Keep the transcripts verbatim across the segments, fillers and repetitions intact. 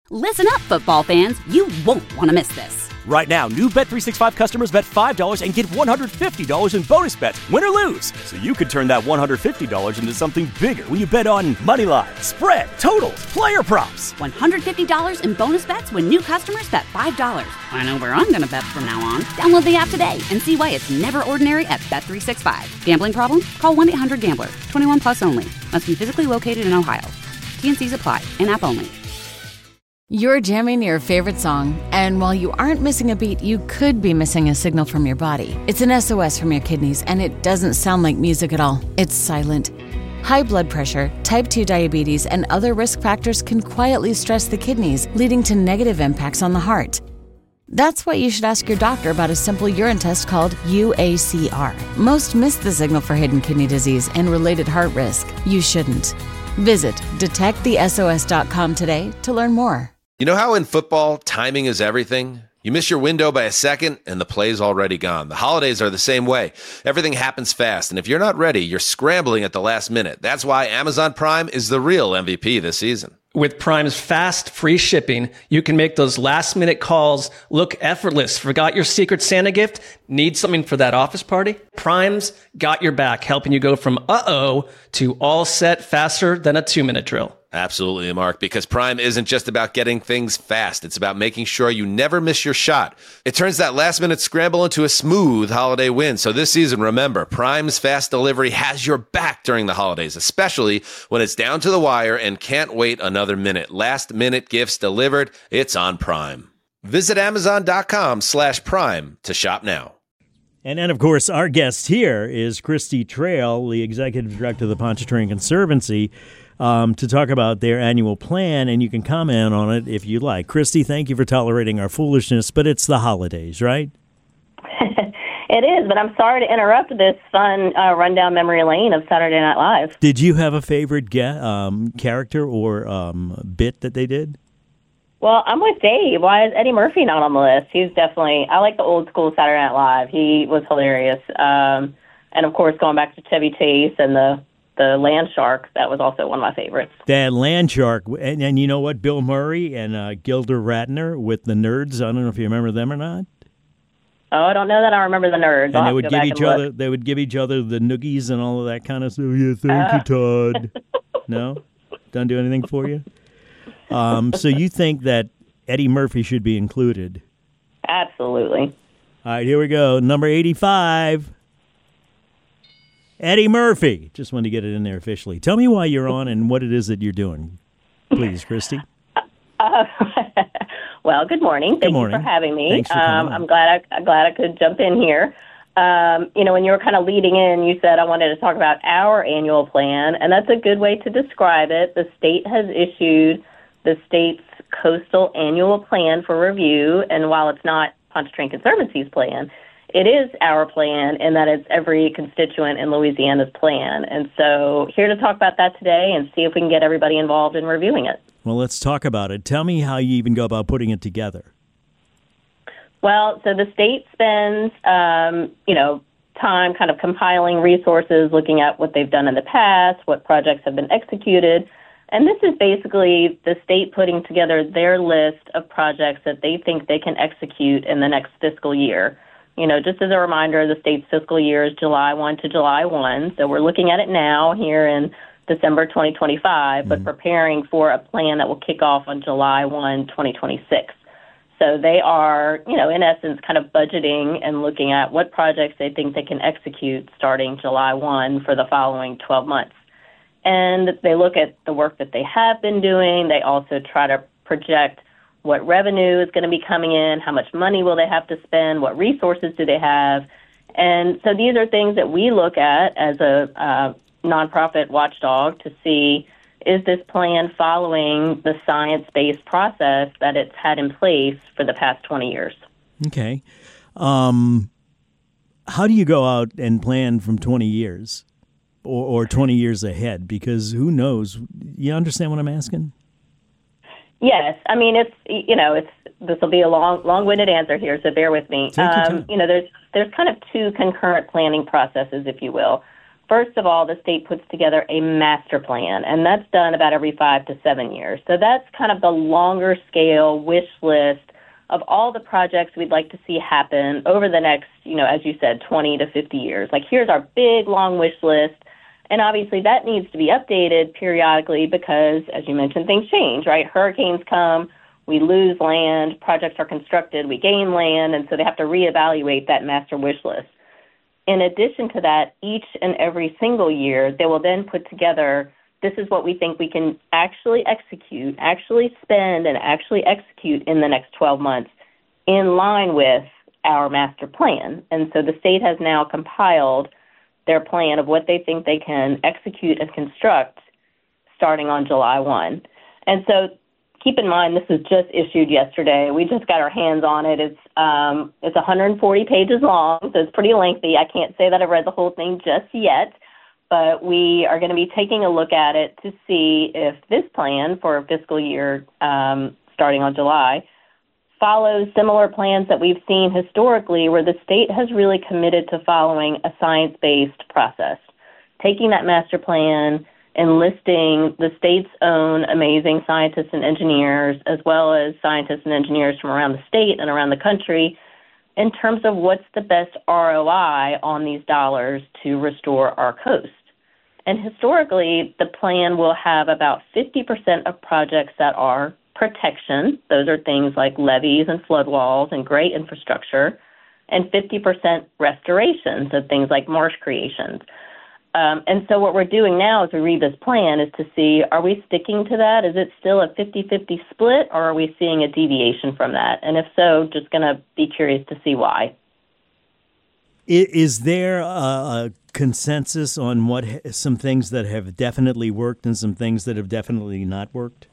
Listen up, football fans. You won't want to miss this. Right now, new Bet three sixty-five customers bet five dollars and get one hundred fifty dollars in bonus bets, win or lose. So you could turn that one hundred fifty dollars into something bigger when you bet on money line, spread, totals, player props. one hundred fifty dollars in bonus bets when new customers bet five dollars. I know where I'm going to bet from now on. Download the app today and see why it's never ordinary at Bet three sixty-five. Gambling problem? Call one eight hundred gambler. twenty-one plus only. Must be physically located in Ohio. T N Cs apply. In-app only. You're jamming your favorite song, and while you aren't missing a beat, you could be missing a signal from your body. It's an S O S from your kidneys, and it doesn't sound like music at all. It's silent. High blood pressure, type two diabetes, and other risk factors can quietly stress the kidneys, leading to negative impacts on the heart. That's why you should ask your doctor about a simple urine test called U A C R. Most miss the signal for hidden kidney disease and related heart risk. You shouldn't. Visit detect the S O S dot com today to learn more. You know how in football, timing is everything? You miss your window by a second, and the play's already gone. The holidays are the same way. Everything happens fast, and if you're not ready, you're scrambling at the last minute. That's why Amazon Prime is the real M V P this season. With Prime's fast, free shipping, you can make those last-minute calls look effortless. Forgot your Secret Santa gift? Need something for that office party? Prime's got your back, helping you go from uh-oh to all set faster than a two-minute drill. Absolutely, Mark, because Prime isn't just about getting things fast. It's about making sure you never miss your shot. It turns that last-minute scramble into a smooth holiday win. So this season, remember, Prime's fast delivery has your back during the holidays, especially when it's down to the wire and can't wait another minute. Last-minute gifts delivered, it's on Prime. Visit Amazon.com slash Prime to shop now. And then, of course, our guest here is Christy Trail, the Executive Director of the Pontchartrain Conservancy, um, to talk about their annual plan, and you can comment on it if you like. Christy, thank you for tolerating our foolishness, but it's the holidays, right? It is, but I'm sorry to interrupt this fun uh, rundown memory lane of Saturday Night Live. Did you have a favorite ge- um, character or um, bit that they did? Well, I'm with Dave. Why is Eddie Murphy not on the list? He's definitely, I like the old school Saturday Night Live. He was hilarious. Um, and, of course, going back to Chevy Chase and the, the land shark, that was also one of my favorites. That land shark. And, and you know what? Bill Murray and uh, Gilda Radner with the Nerds. I don't know if you remember them or not. Oh, I don't know that I remember the Nerds. And I'll they would give each other look. they would give each other the noogies and all of that kind of stuff. Yeah, thank uh. you, Todd. No? Doesn't do anything for you? Um, so you think that Eddie Murphy should be included? Absolutely. All right, here we go. Number eighty-five. Eddie Murphy. Just wanted to get it in there officially. Tell me why you're on and what it is that you're doing. Please, Christy. Uh, well, good morning. Thank good morning. you for having me. Thanks for um, coming I'm glad I, I'm glad I could jump in here. Um, you know, when you were kind of leading in, you said I wanted to talk about our annual plan, and that's a good way to describe it. The state has issued the state's coastal annual plan for review, and while it's not Pontchartrain Conservancy's plan, it is our plan in that it's every constituent in Louisiana's plan. And so here to talk about that today and see if we can get everybody involved in reviewing it. Well, let's talk about it. Tell me how you even go about putting it together. Well, so the state spends, um, you know, time kind of compiling resources, looking at what they've done in the past, what projects have been executed. And this is basically the state putting together their list of projects that they think they can execute in the next fiscal year. You know, just as a reminder, the state's fiscal year is July first to July first. So we're looking at it now here in December twenty twenty-five, mm-hmm. but preparing for a plan that will kick off on July first, twenty twenty-six. So they are, you know, in essence, kind of budgeting and looking at what projects they think they can execute starting July first for the following twelve months. And they look at the work that they have been doing. They also try to project what revenue is going to be coming in, how much money will they have to spend, what resources do they have. And so these are things that we look at as a uh, nonprofit watchdog to see, is this plan following the science-based process that it's had in place for the past twenty years? Okay. Um, how do you go out and plan from twenty years or, or twenty years ahead? Because who knows? You understand what I'm asking? Yes. I mean, it's, you know, it's, this will be a long, long-winded answer here, so bear with me. Take your time. Um, you know, there's, there's kind of two concurrent planning processes, if you will. First of all, the state puts together a master plan, and that's done about every five to seven years. So that's kind of the longer scale wish list of all the projects we'd like to see happen over the next, you know, as you said, twenty to fifty years. Like, here's our big, long wish list. And obviously that needs to be updated periodically because, as you mentioned, things change, right? Hurricanes come, we lose land, projects are constructed, we gain land, and so they have to reevaluate that master wish list. In addition to that, each and every single year, they will then put together, this is what we think we can actually execute, actually spend, and actually execute in the next twelve months in line with our master plan. And so the state has now compiled their plan of what they think they can execute and construct starting on July first. And so keep in mind, this was just issued yesterday. We just got our hands on it. It's um, it's one hundred forty pages long, so it's pretty lengthy. I can't say that I've read the whole thing just yet, but we are going to be taking a look at it to see if this plan for fiscal year um, starting on July follows similar plans that we've seen historically where the state has really committed to following a science-based process, taking that master plan, enlisting the state's own amazing scientists and engineers, as well as scientists and engineers from around the state and around the country, in terms of what's the best R O I on these dollars to restore our coast. And historically, the plan will have about fifty percent of projects that are protection. Those are things like levees and flood walls and great infrastructure, and fifty percent restoration, so things like marsh creations. Um, and so what we're doing now as we read this plan is to see, are we sticking to that? Is it still a fifty-fifty split, or are we seeing a deviation from that? And if so, just going to be curious to see why. Is there a, a consensus on what some things that have definitely worked and some things that have definitely not worked?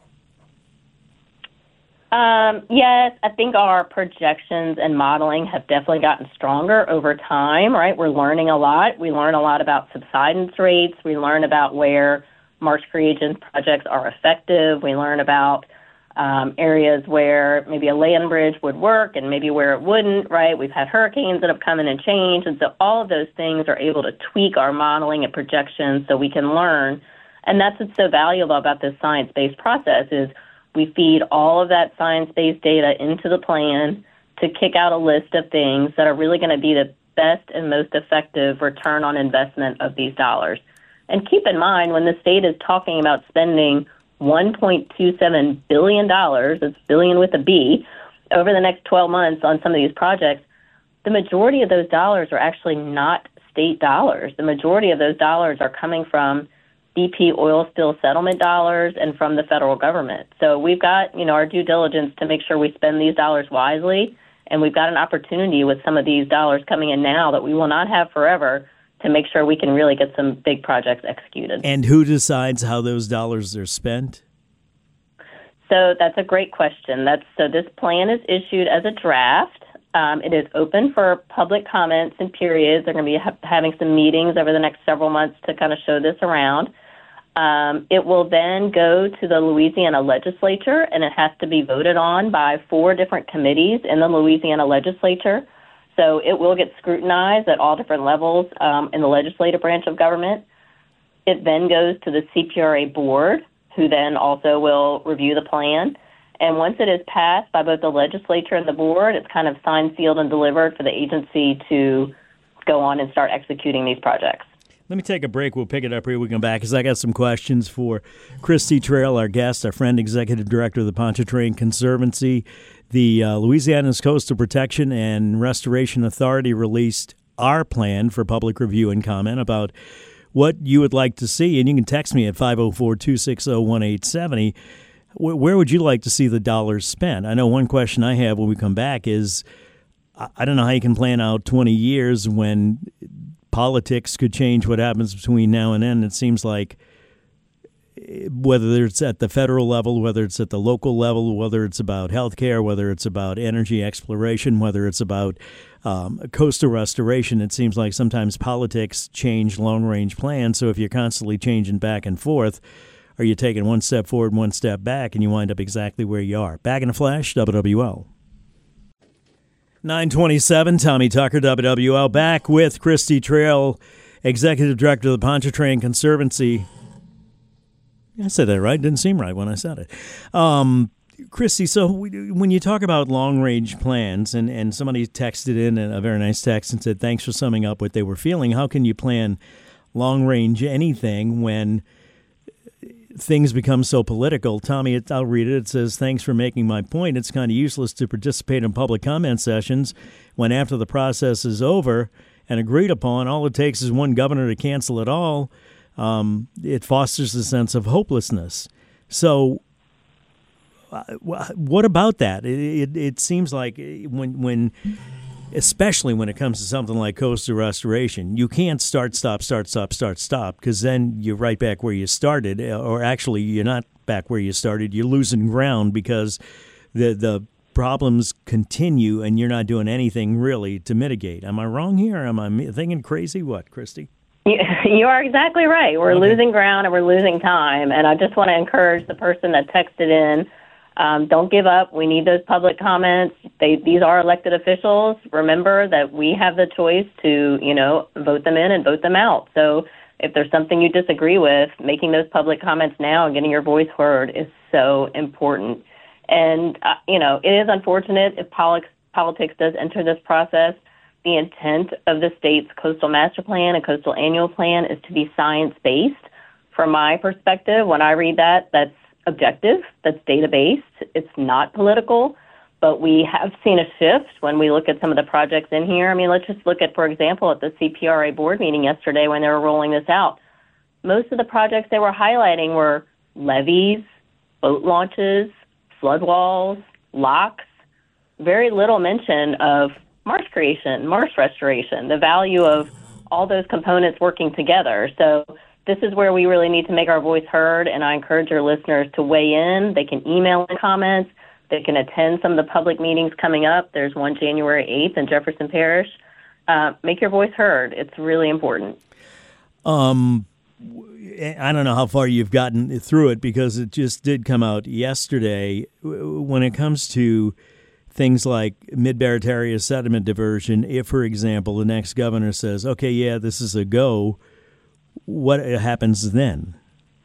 Um, yes, I think our projections and modeling have definitely gotten stronger over time, right? We're learning a lot. We learn a lot about subsidence rates. We learn about where marsh creation projects are effective. We learn about um, areas where maybe a land bridge would work and maybe where it wouldn't, right? We've had hurricanes that have come in and changed, and so all of those things are able to tweak our modeling and projections so we can learn. And that's what's so valuable about this science-based process is we feed all of that science-based data into the plan to kick out a list of things that are really going to be the best and most effective return on investment of these dollars. And keep in mind, when the state is talking about spending one point two seven billion dollars, that's billion with a B, over the next twelve months on some of these projects, the majority of those dollars are actually not state dollars. The majority of those dollars are coming from B P oil spill settlement dollars and from the federal government. So we've got, you know, our due diligence to make sure we spend these dollars wisely, and we've got an opportunity with some of these dollars coming in now that we will not have forever to make sure we can really get some big projects executed. And who decides how those dollars are spent? So that's a great question. That's so this plan is issued as a draft. Um, it is open for public comments and periods. They're going to be ha- having some meetings over the next several months to kind of show this around. Um, it will then go to the Louisiana legislature, and it has to be voted on by four different committees in the Louisiana legislature. So it will get scrutinized at all different levels um, in the legislative branch of government. It then goes to the C P R A board, who then also will review the plan. And once it is passed by both the legislature and the board, it's kind of signed, sealed, and delivered for the agency to go on and start executing these projects. Let me take a break. We'll pick it up here. We come back because I got some questions for Christy Trail, our guest, our friend, executive director of the Pontchartrain Conservancy. The uh, Louisiana's Coastal Protection and Restoration Authority released our plan for public review and comment about what you would like to see. And you can text me at five oh four, two six oh, one eight seven oh. Where would you like to see the dollars spent? I know one question I have when we come back is, I don't know how you can plan out twenty years when politics could change what happens between now and then. It seems like whether it's at the federal level, whether it's at the local level, whether it's about healthcare, whether it's about energy exploration, whether it's about um, coastal restoration, it seems like sometimes politics change long-range plans. So if you're constantly changing back and forth, are you taking one step forward, one step back, and you wind up exactly where you are? Back in a flash, W W L. nine twenty-seven, Tommy Tucker, W W L, back with Christy Trail, Executive Director of the Pontchartrain Conservancy. I said that right. Didn't seem right when I said it. Um, Christy, so when you talk about long-range plans, and, and somebody texted in a very nice text and said, thanks for summing up what they were feeling, how can you plan long-range anything when things become so political? Tommy, it, I'll read it. It says, thanks for making my point. It's kind of useless to participate in public comment sessions when after the process is over and agreed upon, all it takes is one governor to cancel it all. Um, it fosters a sense of hopelessness. So uh, what about that? It, it, it seems like when, when, especially when it comes to something like coastal restoration, you can't start, stop, start, stop, start, stop, because then you're right back where you started, or actually you're not back where you started. You're losing ground because the the problems continue and you're not doing anything really to mitigate. Am I wrong here? Am I thinking crazy? What, Christy? You are exactly right. We're okay. losing ground and we're losing time. And I just want to encourage the person that texted in, um, don't give up. We need those public comments. They, these are elected officials. Remember that we have the choice to, you know, vote them in and vote them out. So if there's something you disagree with, making those public comments now and getting your voice heard is so important. And, uh, you know, it is unfortunate if politics, politics does enter this process. The intent of the state's coastal master plan and coastal annual plan is to be science-based. From my perspective, when I read that, that's objective, that's data-based, it's not political, but we have seen a shift when we look at some of the projects in here. I mean, let's just look at, for example, at the C P R A board meeting yesterday when they were rolling this out. Most of the projects they were highlighting were levees, boat launches, flood walls, locks, very little mention of marsh creation, marsh restoration, the value of all those components working together. So this is where we really need to make our voice heard, and I encourage your listeners to weigh in. They can email in comments. They can attend some of the public meetings coming up. There's one January eighth in Jefferson Parish. Uh, make your voice heard. It's really important. Um, I don't know how far you've gotten through it because it just did come out yesterday. When it comes to things like mid-Barataria sediment diversion, if, for example, the next governor says, okay, yeah, this is a go, what happens then?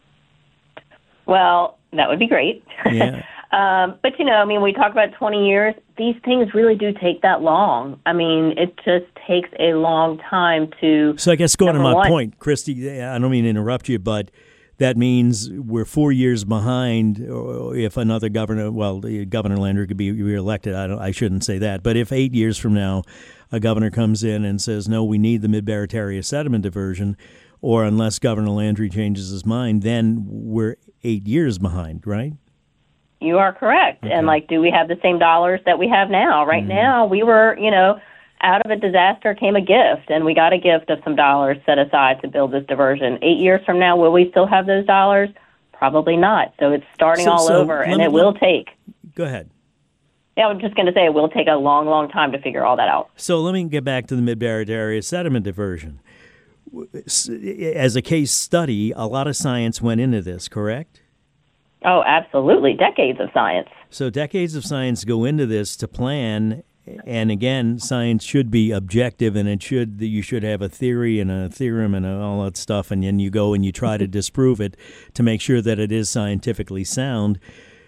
Well, that would be great. Yeah. um, but, you know, I mean, we talk about twenty years. These things really do take that long. I mean, it just takes a long time to... So I guess going to my one. point, Christy, I don't mean to interrupt you, but that means we're four years behind if another governor, well, Governor Landry could be reelected. I, don't, I shouldn't say that. But if eight years from now a governor comes in and says, no, we need the mid-Barataria sediment diversion, or unless Governor Landry changes his mind, then we're eight years behind, right? You are correct. Okay. And, like, do we have the same dollars that we have now? Right mm-hmm. now, we were, you know, out of a disaster came a gift, and we got a gift of some dollars set aside to build this diversion. Eight years from now, will we still have those dollars? Probably not. So it's starting so, all so over, and me, it will take. Go ahead. Yeah, I'm just going to say it will take a long, long time to figure all that out. So let me get back to the mid-Barataria sediment diversion. As a case study, a lot of science went into this, correct? Oh, absolutely. Decades of science. So decades of science go into this to plan. And again, science should be objective, and it should you should have a theory and a theorem and all that stuff, and then you go and you try to disprove it to make sure that it is scientifically sound.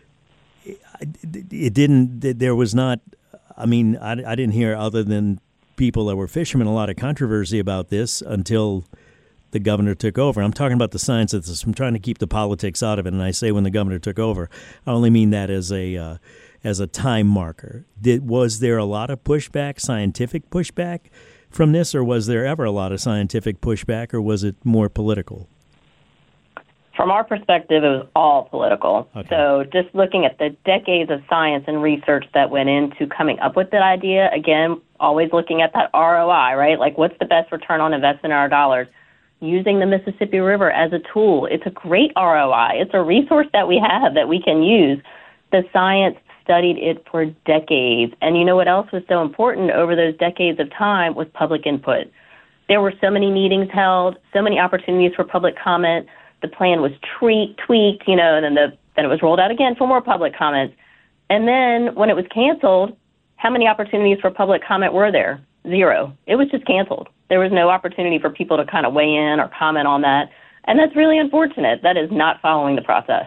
It didn't. There was not. I mean, I, I didn't hear other than people that were fishermen a lot of controversy about this until the governor took over. I'm talking about the science of this. I'm trying to keep the politics out of it, and I say when the governor took over, I only mean that as a. Uh, as a time marker. Did, was there a lot of pushback, scientific pushback from this, or was there ever a lot of scientific pushback, or was it more political? From our perspective, it was all political. Okay. So just looking at the decades of science and research that went into coming up with that idea, again, always looking at that R O I, right? Like, what's the best return on investment in our dollars? Using the Mississippi River as a tool. It's a great R O I. It's a resource that we have that we can use. The science studied it for decades. And you know what else was so important over those decades of time was public input. There were so many meetings held, so many opportunities for public comment. The plan was tre- tweaked, you know, and then, the, then it was rolled out again for more public comments. And then when it was canceled, how many opportunities for public comment were there? Zero. It was just canceled. There was no opportunity for people to kind of weigh in or comment on that. And that's really unfortunate. That is not following the process.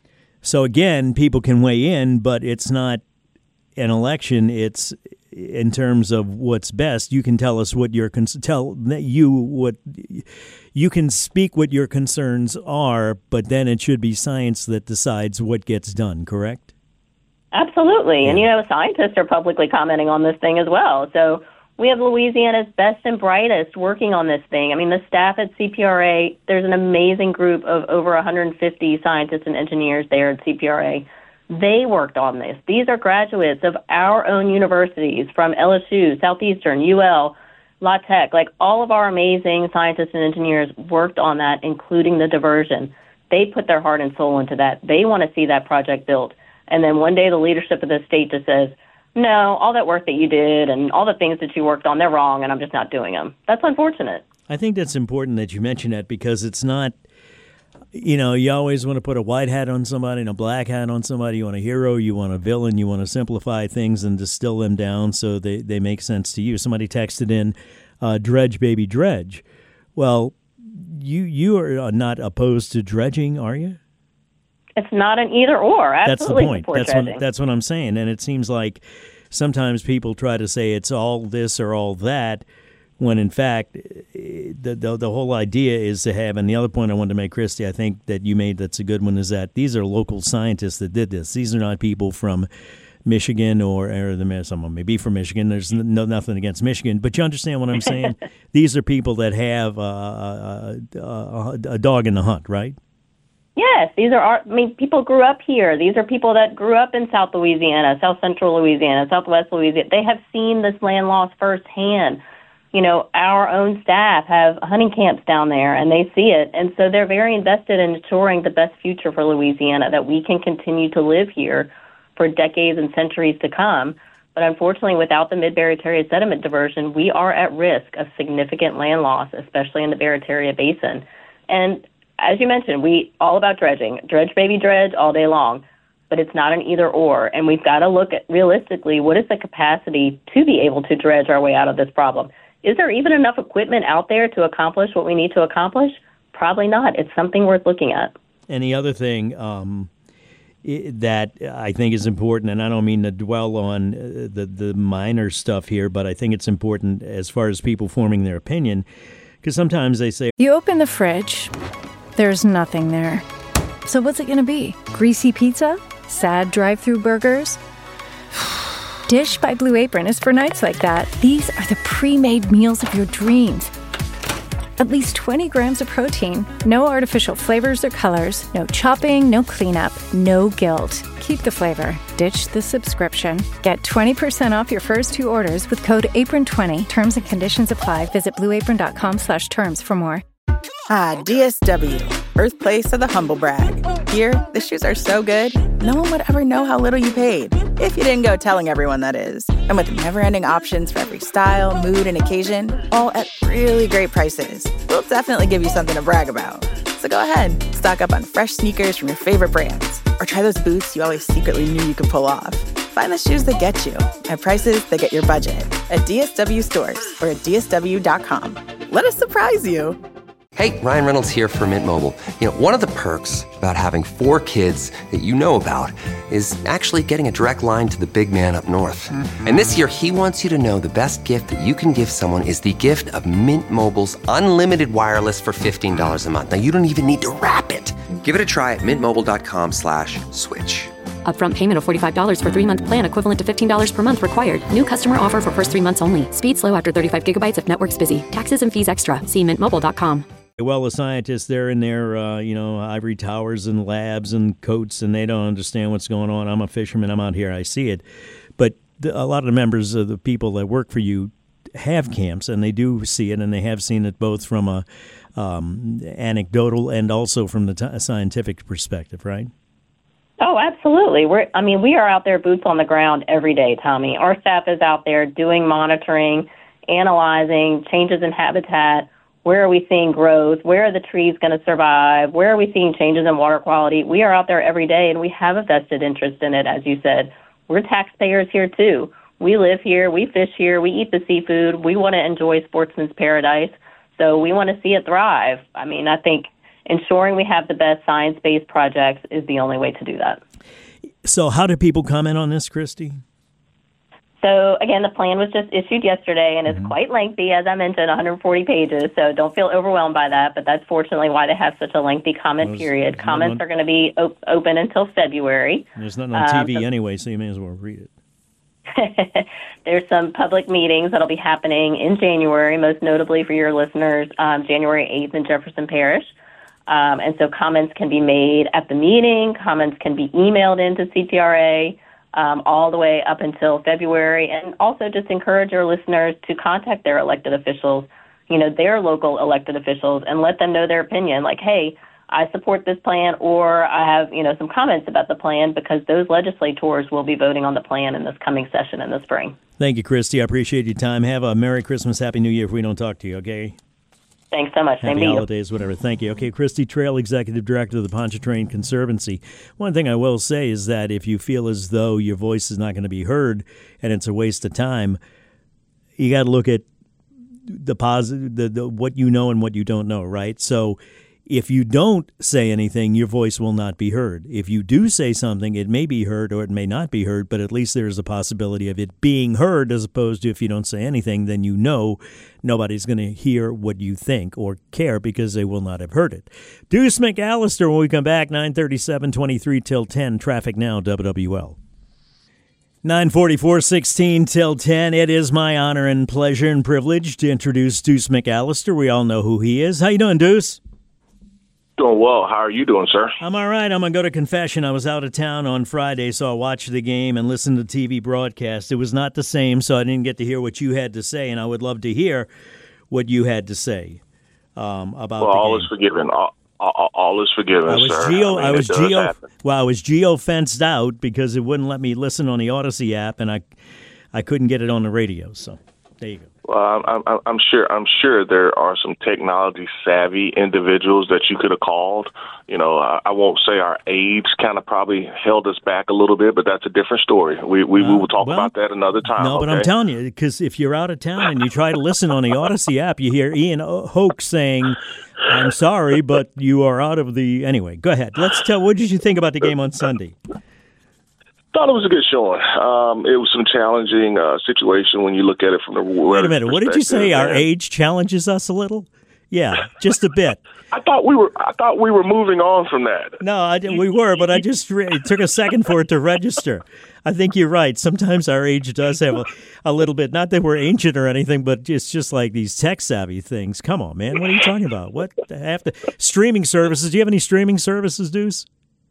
So again, people can weigh in, but it's not an election. It's in terms of what's best. You can tell us what your cons- tell you what you can speak what your concerns are, but then it should be science that decides what gets done. Correct? Absolutely. Yeah. And you know, scientists are publicly commenting on this thing as well. So we have Louisiana's best and brightest working on this thing. I mean, the staff at C P R A, there's an amazing group of over one hundred fifty scientists and engineers there at C P R A. They worked on this. These are graduates of our own universities from L S U, Southeastern, U L, La Tech. Like, all of our amazing scientists and engineers worked on that, including the diversion. They put their heart and soul into that. They want to see that project built. And then one day the leadership of the state just says, no, all that work that you did and all the things that you worked on, they're wrong, and I'm just not doing them. That's unfortunate. I think that's important that you mention that, because it's not, you know, you always want to put a white hat on somebody and a black hat on somebody. You want a hero, you want a villain, you want to simplify things and distill them down so they, they make sense to you. Somebody texted in, uh, dredge, baby, dredge. Well, you you are not opposed to dredging, are you? It's not an either or. Absolutely. That's the point. That's what, that's what I'm saying. And it seems like sometimes people try to say it's all this or all that, when in fact the, the the whole idea is to have, and the other point I wanted to make, Christy, I think that you made that's a good one, is that these are local scientists that did this. These are not people from Michigan or, or the someone may be from Michigan. There's no nothing against Michigan, but you understand what I'm saying? These are people that have uh, a, a, a dog in the hunt, right? Yes, these are our, I mean, people grew up here. These are people that grew up in South Louisiana, South Central Louisiana, Southwest Louisiana. They have seen this land loss firsthand. You know, our own staff have hunting camps down there, and they see it. And so they're very invested in ensuring the best future for Louisiana, that we can continue to live here for decades and centuries to come. But unfortunately, without the Mid-Barataria sediment diversion, we are at risk of significant land loss, especially in the Barataria Basin. And as you mentioned, we all about dredging. Dredge, baby, dredge all day long. But it's not an either or. And we've got to look at, realistically, what is the capacity to be able to dredge our way out of this problem? Is there even enough equipment out there to accomplish what we need to accomplish? Probably not. It's something worth looking at. And the other thing um, that I think is important, and I don't mean to dwell on the, the minor stuff here, but I think it's important as far as people forming their opinion, because sometimes they say, you open the fridge, there's nothing there. So what's it going to be? Greasy pizza? Sad drive-through burgers? Dish by Blue Apron is for nights like that. These are the pre-made meals of your dreams. At least twenty grams of protein, no artificial flavors or colors, no chopping, no cleanup, no guilt. Keep the flavor. Ditch the subscription. Get twenty percent off your first two orders with code apron twenty. Terms and conditions apply. Visit blueapron.com slash terms for more. Ah, D S W, birthplace of the humble brag. Here, the shoes are so good, no one would ever know how little you paid. If you didn't go telling everyone, that is. And with never-ending options for every style, mood, and occasion, all at really great prices, we'll definitely give you something to brag about. So go ahead, stock up on fresh sneakers from your favorite brands, or try those boots you always secretly knew you could pull off. Find the shoes that get you at prices that get your budget at D S W stores or at D S W dot com. Let us surprise you. Hey, Ryan Reynolds here for Mint Mobile. You know, one of the perks about having four kids that you know about is actually getting a direct line to the big man up north. Mm-hmm. And this year, he wants you to know the best gift that you can give someone is the gift of Mint Mobile's unlimited wireless for fifteen dollars a month. Now, you don't even need to wrap it. Give it a try at mintmobile.com slash switch. Upfront payment of forty-five dollars for three-month plan equivalent to fifteen dollars per month required. New customer offer for first three months only. Speed slow after thirty-five gigabytes if network's busy. Taxes and fees extra. See mint mobile dot com. Well, the scientists, they're in their, uh, you know, ivory towers and labs and coats, and they don't understand what's going on. I'm a fisherman. I'm out here. I see it. But the, a lot of the members of the people that work for you have camps, and they do see it, and they have seen it both from a um, anecdotal and also from the t- scientific perspective, right? Oh, absolutely. We're, I mean, we are out there boots on the ground every day, Tommy. Our staff is out there doing monitoring, analyzing changes in habitat. Where are we seeing growth? Where are the trees going to survive? Where are we seeing changes in water quality? We are out there every day, and we have a vested interest in it, as you said. We're taxpayers here, too. we live here, we fish here, we eat the seafood, we want to enjoy sportsman's paradise, so we want to see it thrive. I mean, I think ensuring we have the best science-based projects is the only way to do that. So how do people comment on this, Christy? So, again, the plan was just issued yesterday, and it's mm-hmm. quite lengthy, as I mentioned, one hundred forty pages, so don't feel overwhelmed by that, but that's fortunately why they have such a lengthy comment there's, period. There's Comments on, are going to be op- open until February. There's nothing on um, T V so, anyway, so you may as well read it. There's some public meetings that will be happening in January, most notably for your listeners, um, January eighth in Jefferson Parish. Um, and so comments can be made at the meeting, comments can be emailed into C T R A, Um, all the way up until February, and also just encourage your listeners to contact their elected officials, you know, their local elected officials, and let them know their opinion, like, hey, I support this plan, or I have, you know, some comments about the plan, because those legislators will be voting on the plan in this coming session in the spring. Thank you, Christy. I appreciate your time. Have a Merry Christmas, Happy New Year if we don't talk to you, okay? Thanks so much. Happy holidays, whatever. Thank you. Okay, Christy Trail, Executive Director of the Pontchartrain Conservancy. One thing I will say is that if you feel as though your voice is not going to be heard and it's a waste of time, you got to look at the positive, the, the what you know and what you don't know, right? So if you don't say anything, your voice will not be heard. If you do say something, it may be heard or it may not be heard, but at least there's a possibility of it being heard, as opposed to if you don't say anything, then you know nobody's going to hear what you think or care because they will not have heard it. Deuce McAllister when we come back, nine thirty-seven, twenty-three till ten. Traffic now, W W L. nine forty-four, sixteen till ten. It is my honor and pleasure and privilege to introduce Deuce McAllister. We all know who he is. How you doing, Deuce? Doing well. How are you doing, sir? I'm all right. I'm going to go to confession. I was out of town on Friday, so I watched the game and listened to the T V broadcast. It was not the same, so I didn't get to hear what you had to say, and I would love to hear what you had to say um, about well, the all game. is forgiven. All, all, all is forgiven, I was sir. Geo, I, mean, I was geo. Happen. Well, I was geo fenced out because it wouldn't let me listen on the Odyssey app, and I, I couldn't get it on the radio. So there you go. Well, I'm, I'm, I'm sure. I'm sure there are some technology savvy individuals that you could have called. You know, I, I won't say our age kind of probably held us back a little bit, but that's a different story. We we, uh, we will talk well, about that another time. No, but okay? I'm telling you, because if you're out of town and you try to listen on the Odyssey app, you hear Ian Hoke saying, "I'm sorry, but you are out of the." Anyway, go ahead. Let's tell. What did you think about the game on Sunday? Thought it was a good showing. Um, it was some challenging uh, situation when you look at it from the wait a minute. What did you say? Our age challenges us a little? Yeah, just a bit. I thought we were. I thought we were moving on from that. No, I didn't, we were, but I just re- it took a second for it to register. I think you're right. Sometimes our age does have a, a little bit. Not that we're ancient or anything, but it's just like these tech savvy things. Come on, man. What are you talking about? What have to streaming services? Do you have any streaming services, Deuce?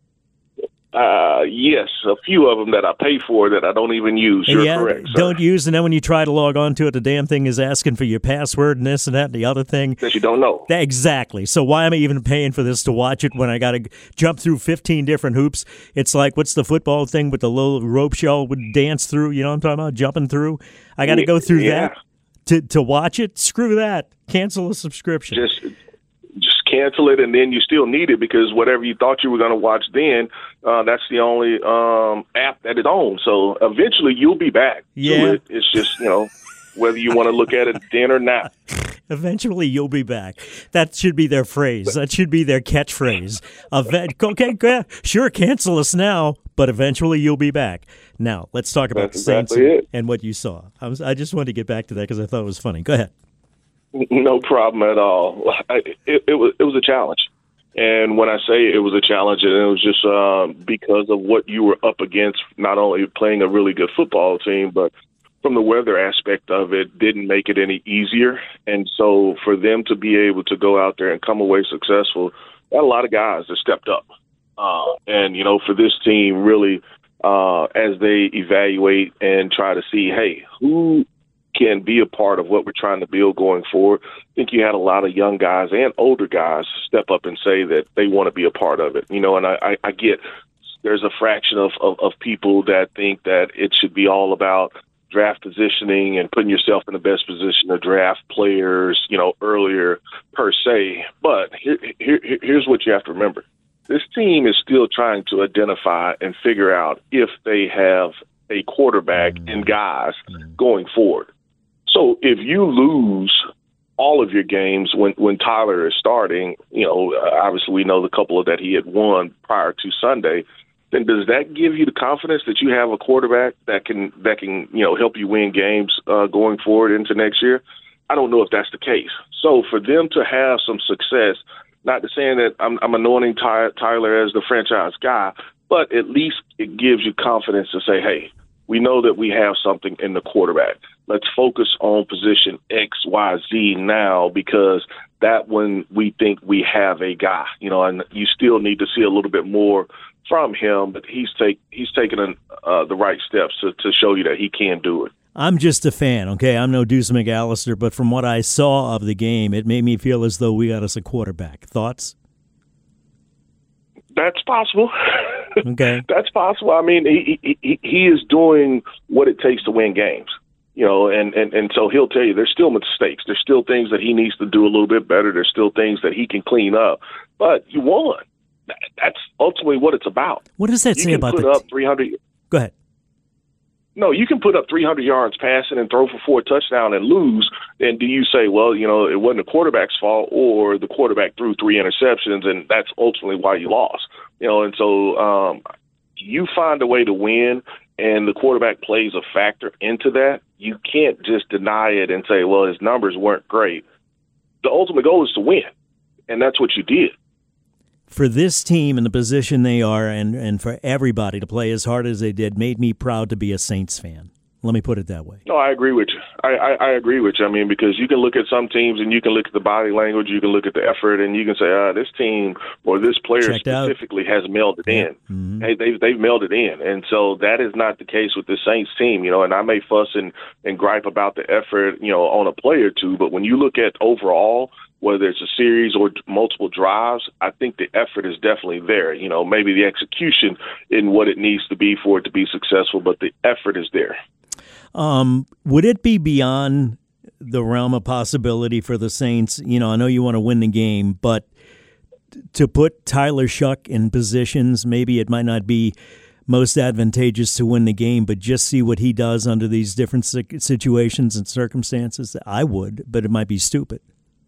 Uh, yes, a few of them that I pay for that I don't even use. You're yeah, correct, sir. Don't use, and then when you try to log on to it, the damn thing is asking for your password and this and that and the other thing. That you don't know. That, exactly. So why am I even paying for this to watch it when I got to jump through fifteen different hoops? It's like, what's the football thing with the little rope y'all would dance through? You know what I'm talking about? Jumping through? I got to go through yeah. that to, to watch it? Screw that. Cancel the subscription. Just Just cancel it, and then you still need it because whatever you thought you were going to watch then, uh, that's the only um, app that it owns. So eventually you'll be back yeah. to it. It's just, you know, whether you want to look at it then or not. Eventually you'll be back. That should be their phrase. That should be their catchphrase. Okay, okay, sure, cancel us now, but eventually you'll be back. Now, let's talk about that's the Saints exactly and, and what you saw. I, was, I just wanted to get back to that because I thought it was funny. Go ahead. No problem at all. It, it was it was a challenge, and when I say it was a challenge, it was just uh, because of what you were up against. Not only playing a really good football team, but from the weather aspect of it, didn't make it any easier. And so, for them to be able to go out there and come away successful, got a lot of guys that stepped up. Uh, and you know, for this team, really, uh, as they evaluate and try to see, hey, who can be a part of what we're trying to build going forward. I think you had a lot of young guys and older guys step up and say that they want to be a part of it. You know, and I, I, I get there's a fraction of, of, of people that think that it should be all about draft positioning and putting yourself in the best position to draft players, you know, earlier per se. But here, here, here's what you have to remember. This team is still trying to identify and figure out if they have a quarterback and guys going forward. So if you lose all of your games when, when Tyler is starting, you know, obviously we know the couple of that he had won prior to Sunday, then does that give you the confidence that you have a quarterback that can, that can you know, help you win games uh, going forward into next year? I don't know if that's the case. So for them to have some success, not to saying that I'm, I'm anointing Ty, Tyler as the franchise guy, but at least it gives you confidence to say, hey, we know that we have something in the quarterback. Let's focus on position X, Y, Z now, because that when we think we have a guy, you know, and you still need to see a little bit more from him, but he's take he's taken uh, the right steps to, to show you that he can do it. I'm just a fan, okay? I'm no Deuce McAllister, but from what I saw of the game, it made me feel as though we got us a quarterback. Thoughts? That's possible. Okay. That's possible. I mean, he, he he is doing what it takes to win games, you know, and, and, and so he'll tell you there's still mistakes. There's still things that he needs to do a little bit better. There's still things that he can clean up. But you won. That's ultimately what it's about. What does that you say about the the put up three hundred? Go ahead. No, you can put up three hundred yards passing and throw for four touchdowns and lose. And do you say, well, you know, it wasn't the quarterback's fault, or the quarterback threw three interceptions and that's ultimately why you lost? You know, and so um, you find a way to win, and the quarterback plays a factor into that. You can't just deny it and say, well, his numbers weren't great. The ultimate goal is to win, and that's what you did. For this team in the position they are, and, and for everybody to play as hard as they did, made me proud to be a Saints fan. Let me put it that way. No, I agree with you. I, I, I agree with you. I mean, because you can look at some teams and you can look at the body language, you can look at the effort, and you can say, ah, this team or this player Checked specifically out. has melded yeah. in. Mm-hmm. Hey, they've, they've melded in. And so that is not the case with the Saints team, you know, and I may fuss and, and gripe about the effort, you know, on a play or two, but when you look at overall, whether it's a series or multiple drives, I think the effort is definitely there. You know, maybe the execution in what it needs to be for it to be successful, but the effort is there. Um, would it be beyond the realm of possibility for the Saints? You know, I know you want to win the game, but to put Tyler Shough in positions, maybe it might not be most advantageous to win the game, but just see what he does under these different situations and circumstances. I would, but it might be stupid.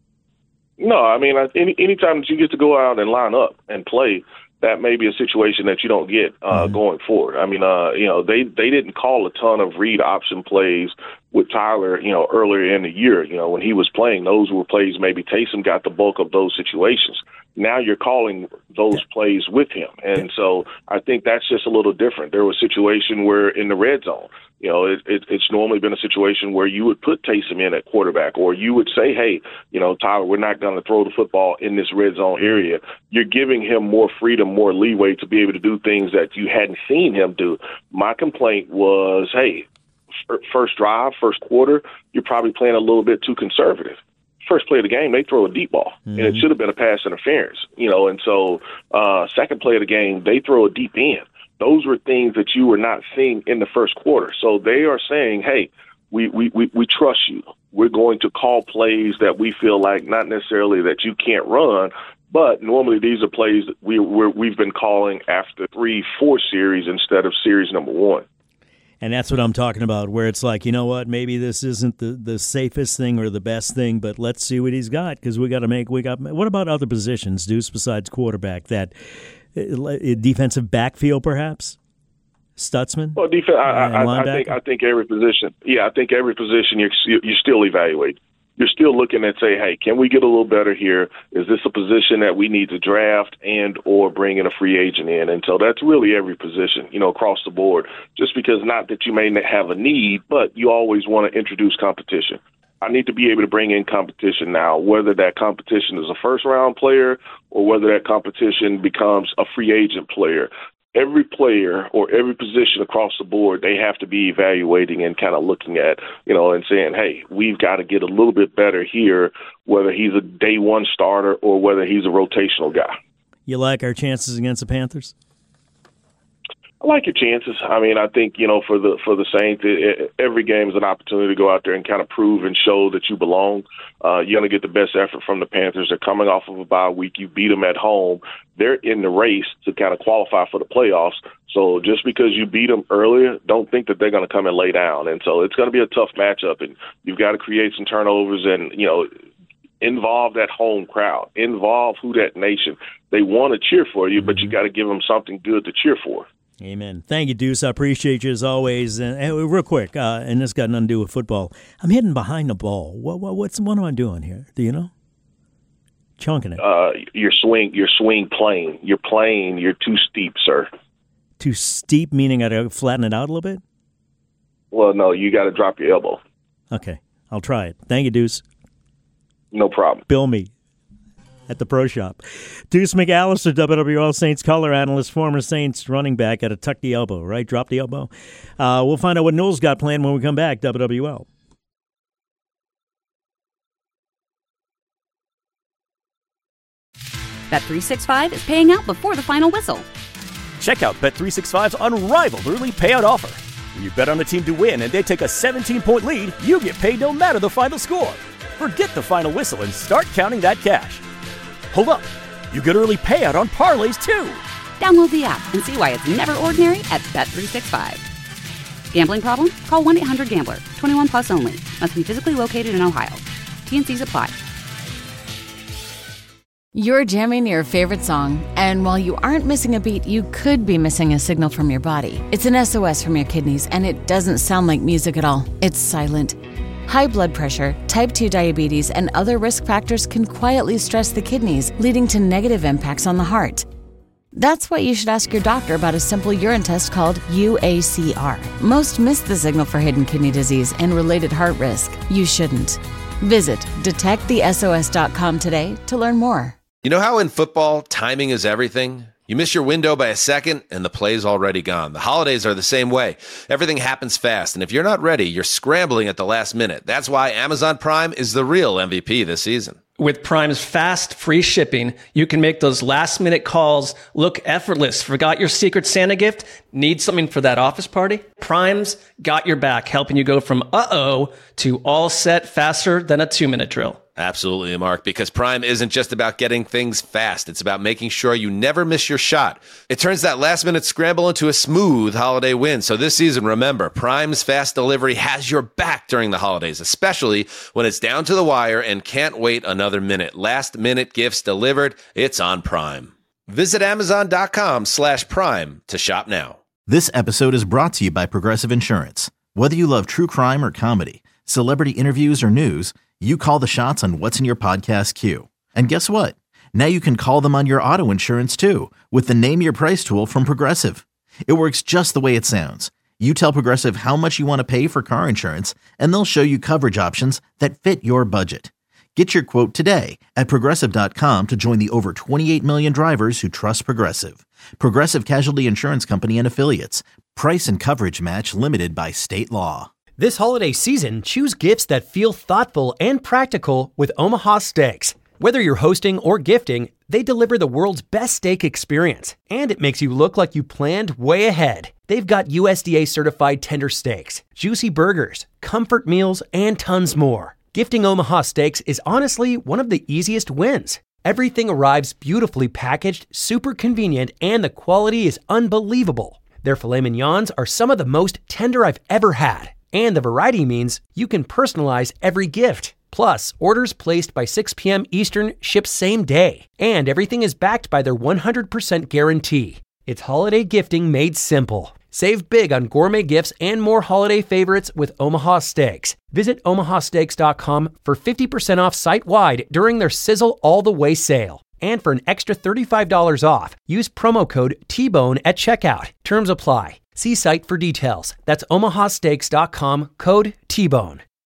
No, I mean, any anytime that you get to go out and line up and play, that may be a situation that you don't get uh, mm-hmm. going forward. I mean, uh, you know, they, they didn't call a ton of read option plays with Tyler, you know, earlier in the year. You know, when he was playing, those were plays maybe Taysom got the bulk of those situations. Now you're calling those plays with him. And so I think that's just a little different. There was a situation where in the red zone, you know, it, it, it's normally been a situation where you would put Taysom in at quarterback, or you would say, hey, you know, Tyler, we're not going to throw the football in this red zone area. You're giving him more freedom, more leeway to be able to do things that you hadn't seen him do. My complaint was, hey, f- first drive, first quarter, you're probably playing a little bit too conservative. First play of the game, they throw a deep ball, mm-hmm. and it should have been a pass interference, you know, and so uh, second play of the game, they throw a deep end. Those were things that you were not seeing in the first quarter. So they are saying, hey, we, we, we, we trust you. We're going to call plays that we feel like not necessarily that you can't run, but normally these are plays that we, we're, we've been calling after three, four series instead of series number one. And that's what I'm talking about, where it's like, you know what, maybe this isn't the, the safest thing or the best thing, but let's see what he's got, because we got to make, we got, what about other positions, Deuce, besides quarterback, that uh, defensive backfield perhaps? Stutzman? Well, defense, I, I, I think I think every position, yeah, I think every position you you still evaluate. You're still looking at say, hey, can we get a little better here? Is this a position that we need to draft and or bring in a free agent in? And so that's really every position, you know, across the board. Just because not that you may not have a need, but you always want to introduce competition. I need to be able to bring in competition now, whether that competition is a first-round player or whether that competition becomes a free agent player. Every player or every position across the board, they have to be evaluating and kind of looking at, you know, and saying, hey, we've got to get a little bit better here, whether he's a day one starter or whether he's a rotational guy. You like our chances against the Panthers? I like your chances. I mean, I think, you know, for the for the Saints, it, every game is an opportunity to go out there and kind of prove and show that you belong. Uh, you're going to get the best effort from the Panthers. They're coming off of a bye week. You beat them at home. They're in the race to kind of qualify for the playoffs. So just because you beat them earlier, don't think that they're going to come and lay down. And so it's going to be a tough matchup, and you've got to create some turnovers and, you know, involve that home crowd, involve Who Dat Nation. They want to cheer for you, but you got to give them something good to cheer for. Amen. Thank you, Deuce. I appreciate you as always. And, and real quick, uh, and this got nothing to do with football. I'm hitting behind the ball. What, what what's what am I doing here? Do you know? Chunking it. Uh, your swing, your swing plane. You're playing. You're too steep, sir. Too steep, meaning I got to flatten it out a little bit. Well, no, you got to drop your elbow. Okay, I'll try it. Thank you, Deuce. No problem. Bill me at the Pro Shop. Deuce McAllister, W W L Saints color analyst, former Saints running back. Got to tuck the elbow, right? Drop the elbow. Uh, we'll find out what Noel's got planned when we come back. W W L. Bet three sixty-five is paying out before the final whistle. Check out Bet three sixty-five's unrivaled early payout offer. When you bet on a team to win and they take a seventeen-point lead, you get paid no matter the final score. Forget the final whistle and start counting that cash. Hold up. You get early payout on parlays, too. Download the app and see why it's never ordinary at Bet three sixty-five. Gambling problem? Call one eight hundred gambler. twenty-one plus only. Must be physically located in Ohio. T N Cs apply. You're jamming your favorite song, and while you aren't missing a beat, you could be missing a signal from your body. It's an S O S from your kidneys, and it doesn't sound like music at all. It's silent. High blood pressure, type two diabetes, and other risk factors can quietly stress the kidneys, leading to negative impacts on the heart. That's why you should ask your doctor about a simple urine test called U A C R. Most miss the signal for hidden kidney disease and related heart risk. You shouldn't. Visit detect the S O S dot com today to learn more. You know how in football, timing is everything? You miss your window by a second, and the play's already gone. The holidays are the same way. Everything happens fast, and if you're not ready, you're scrambling at the last minute. That's why Amazon Prime is the real M V P this season. With Prime's fast, free shipping, you can make those last-minute calls look effortless. Forgot your Secret Santa gift? Need something for that office party? Prime's got your back, helping you go from uh-oh to all set faster than a two-minute drill. Absolutely, Mark, because Prime isn't just about getting things fast. It's about making sure you never miss your shot. It turns that last-minute scramble into a smooth holiday win. So this season, remember, Prime's fast delivery has your back during the holidays, especially when it's down to the wire and can't wait another minute. Last-minute gifts delivered, it's on Prime. Visit Amazon.com slash Prime to shop now. This episode is brought to you by Progressive Insurance. Whether you love true crime or comedy, celebrity interviews or news, you call the shots on what's in your podcast queue. And guess what? Now you can call them on your auto insurance too with the Name Your Price tool from Progressive. It works just the way it sounds. You tell Progressive how much you want to pay for car insurance, and they'll show you coverage options that fit your budget. Get your quote today at Progressive dot com to join the over twenty-eight million drivers who trust Progressive. Progressive Casualty Insurance Company and Affiliates. Price and coverage match limited by state law. This holiday season, choose gifts that feel thoughtful and practical with Omaha Steaks. Whether you're hosting or gifting, they deliver the world's best steak experience, and it makes you look like you planned way ahead. They've got U S D A-certified tender steaks, juicy burgers, comfort meals, and tons more. Gifting Omaha Steaks is honestly one of the easiest wins. Everything arrives beautifully packaged, super convenient, and the quality is unbelievable. Their filet mignons are some of the most tender I've ever had. And the variety means you can personalize every gift. Plus, orders placed by six p.m. Eastern ship same day. And everything is backed by their one hundred percent guarantee. It's holiday gifting made simple. Save big on gourmet gifts and more holiday favorites with Omaha Steaks. Visit Omaha Steaks dot com for fifty percent off site-wide during their Sizzle All the Way sale. And for an extra thirty-five dollars off, use promo code T Bone at checkout. Terms apply. See site for details. That's Omaha Steaks dot com, code T Bone.